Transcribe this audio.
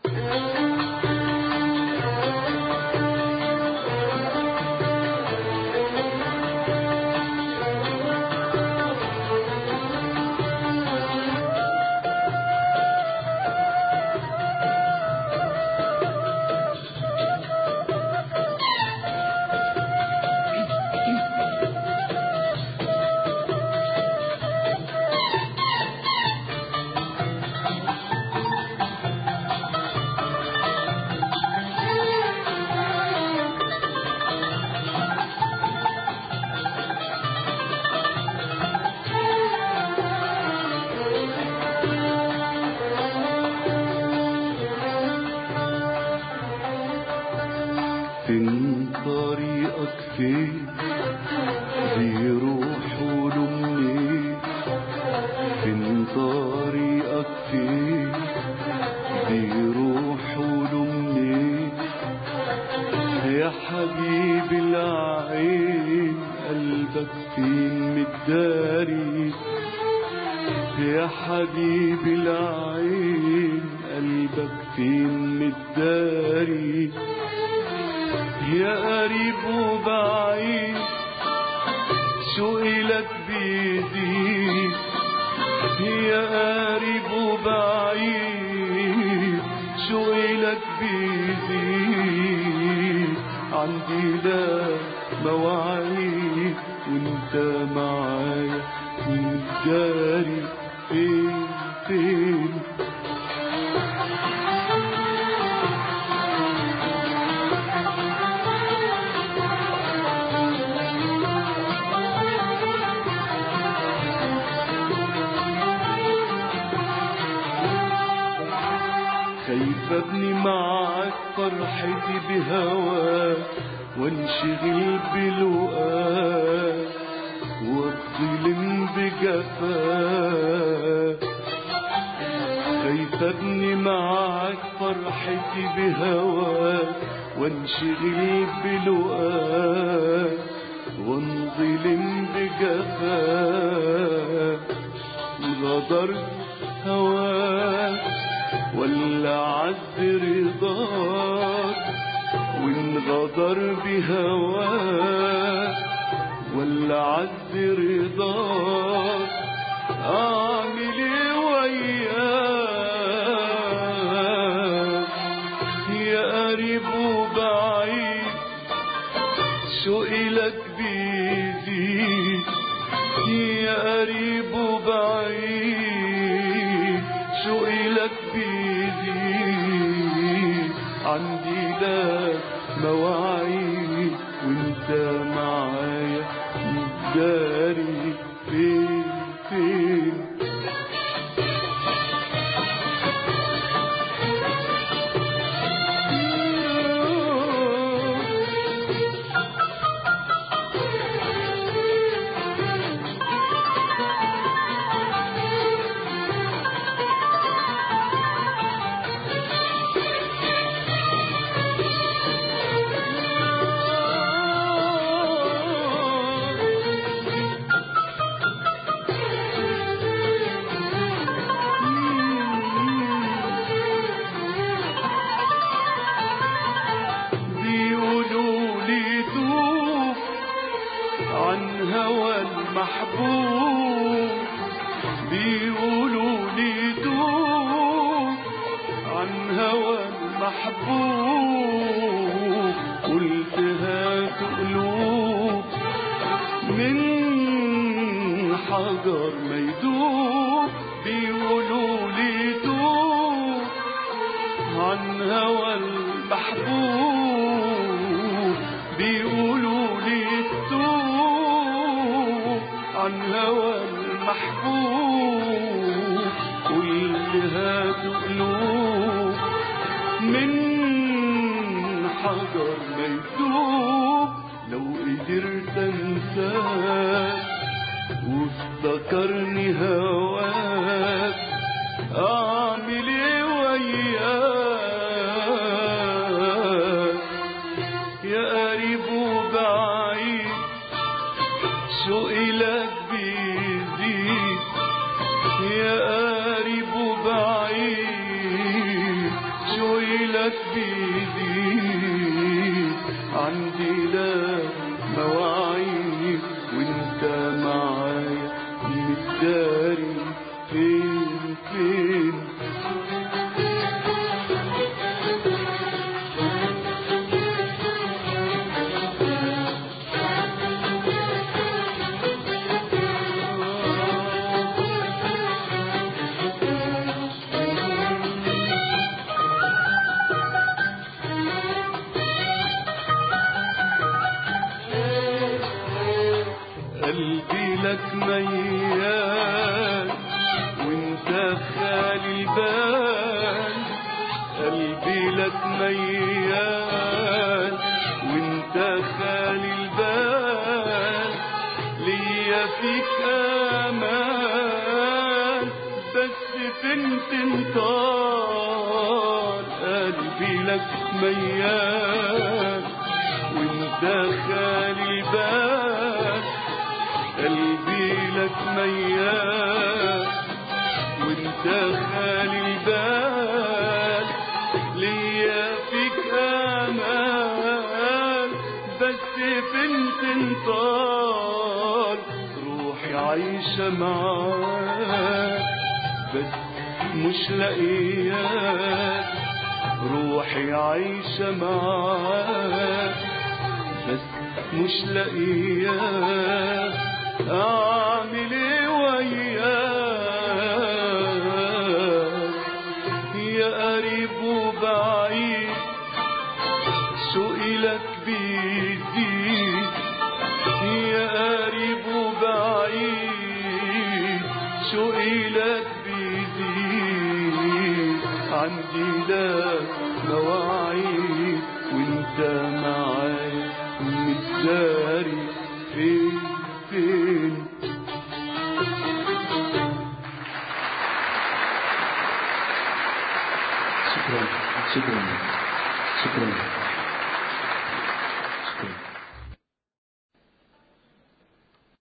فين طريقك فين بيروحوا له منين؟ فين طريقك فين بيروحوا له منين؟ يا حبيبي العين قلبك فين متداري؟ يا حبيبي العين قلبك فين متداري؟ يا قريب وبعيد شوقي لك بيزيد، يا قريب وبعيد شوقي لك بيزيد، عندي لك مواعيد وانت معايا متداري. فين فين خايف ابني معاك فرحتي بهواك وانشغل بلقاك واتظلم بجفاك. خايف ابني معاك فرحتي بهواك وانشغل بلقاك وانظلم بجفاك. غدرت هواك ولا عز رضاك، وان غدر بهواك ولا عز رضاك، اعمل ايه وياك؟ يا قريب وبعيد شوقي لك بيزيد، يا قريب وبعيد شوقي لك بيزيد، عندي لك مواعيد وانت معايا متداري. فين فين عن هوى المحبوب، بيقولوا لي دوب عن هوى المحبوب، قلت هات قلوب من حجر ما يدوب. بيقولوا لي دوب عن هوى المحبوب، بيقولوا لي دوب عن هوى المحبوب، قلت هات قلوب من حجر ما يدوب. لو قدرت انساك وافتكرني هواك، اعمل ايه وياك؟ يا قريب وبعيد شوقي لك بيزيد، يا قريب وبعيد شوقي سؤلك بيزيد عندي لا مواعيد وانت معايا متداري فين فين. قلبي لك ميال وانت خالي البال، قلبي لك ميال وانت خالي البال، ليا فيك امان بس فين تنطال. قلبي لك ميال وانت خالي البال، قلبي لك ميال وانت خالي البال، ليا فيك امان بس فين تنطال. روحي عايشة معاك بس مش لاقياك، روحي عايشة معاك بس مش لاقياك، اعمل ايه وياك يا قريب وبعيد شوقي لك بيزيد، يا قريب وبعيد شوقي لك بيزيد عندي لك مواعيد وانت معايا متداري فين فين. شكرا شكرا شكرا.